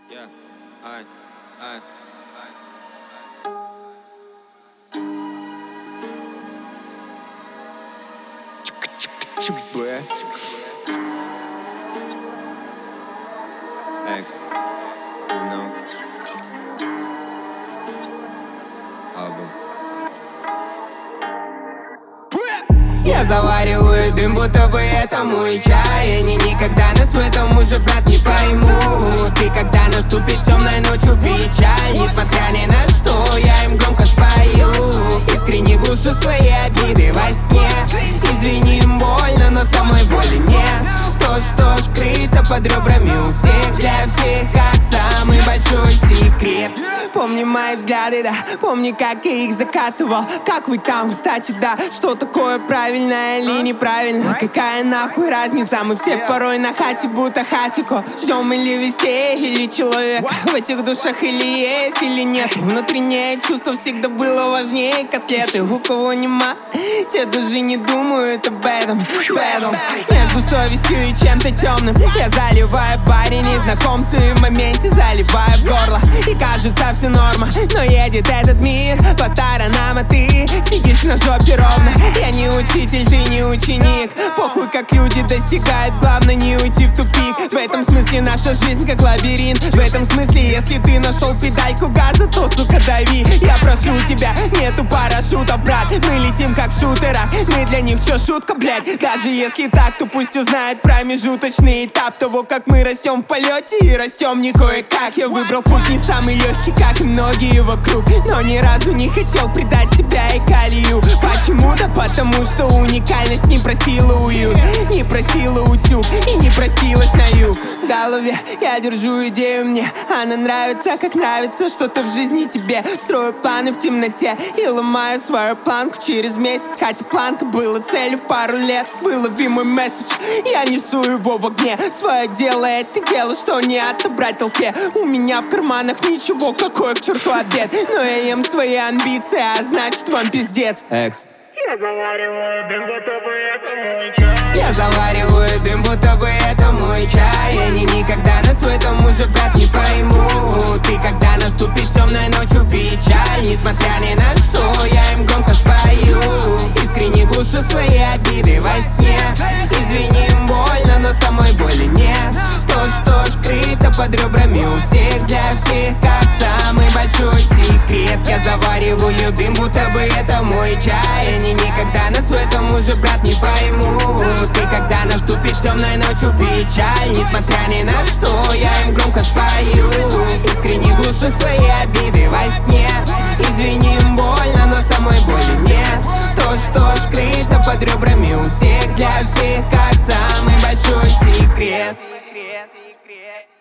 Yeah, alright. ЧБ. X, you know. Album. Я завариваю дым, будто бы это мой чай. Они никогда нас в этом уже, брат, не поймут. И когда наступит темной ночью печаль, несмотря ни на что, я им громко спою. Искренне глушу свои обиды во сне. Извини, им больно, но самой боли нет. То, что скрыто под ребрами у всех, для всех как самый большой секрет. Помни мои взгляды, да, помни, как я их закатывал. Как вы там, кстати, да, что такое правильно или неправильно? Какая нахуй разница, мы все порой на хате, будто хатико. Ждем или везде, или человека в этих душах или есть, или нет. Внутреннее чувство всегда было важнее котлеты. У кого нема, те даже не думают об этом. Между совестью и чем-то темным я заливаю пари, незнакомцы в моменте заливаю в горло. И кажется все норма, но едет этот мир по сторонам, а ты сидишь на жопе ровно. Я не учитель, ты не ученик. Похуй, как люди достигают, главное не уйти в тупик. В этом смысле наша жизнь как лабиринт. В этом смысле, если ты нашел педальку газа, то, сука, дави. Я прошу тебя, нету парашютов, брат. Мы летим как в шутерах, мы для них чё, шутка, блядь. Даже если так, то пусть узнают промежуточный этап того, как мы растем в полете и растем не кое-как. Я выбрал путь не самый легкий, как и многие вокруг, но ни разу не хотел предать себя и колею. Почему? Да потому что уникальность не просила уют, не просила утюг и не просилась на юг. В голове я держу идею, мне она нравится, как нравится что-то в жизни тебе. Строю планы в темноте и ломаю свою планку. Через месяц Катя планка была целью в пару лет. Вылови мой месседж, я несу его в огне. Свое дело это дело, что не отобрать толпе. У меня в карманах ничего, какой к черту обед. Но я ем свои амбиции, а значит вам пиздец. X. Я завариваю дым, будто бы это мой чай. Я завариваю дым, будто бы это мой чай. Они никогда нас в этом уже, брат, не поймут. И когда наступит темной ночью печаль, несмотря ни на что, я им громко спою. Искренне глушу свои обиды во сне. Извини, им больно, но самой боли нет. То, что скрыто под ребрами у всех, для всех как самый большой секрет. Я завариваю дым, будто бы это мой чай. Они никогда нас в этом уже, брат, не поймут. И когда наступит темной ночью печаль, несмотря ни на что, я им громко спою. Искренне глушу свои обиды во сне. Извини, им больно, но самой боли нет. То, что скрыто под ребрами у всех, для всех как самый большой секрет.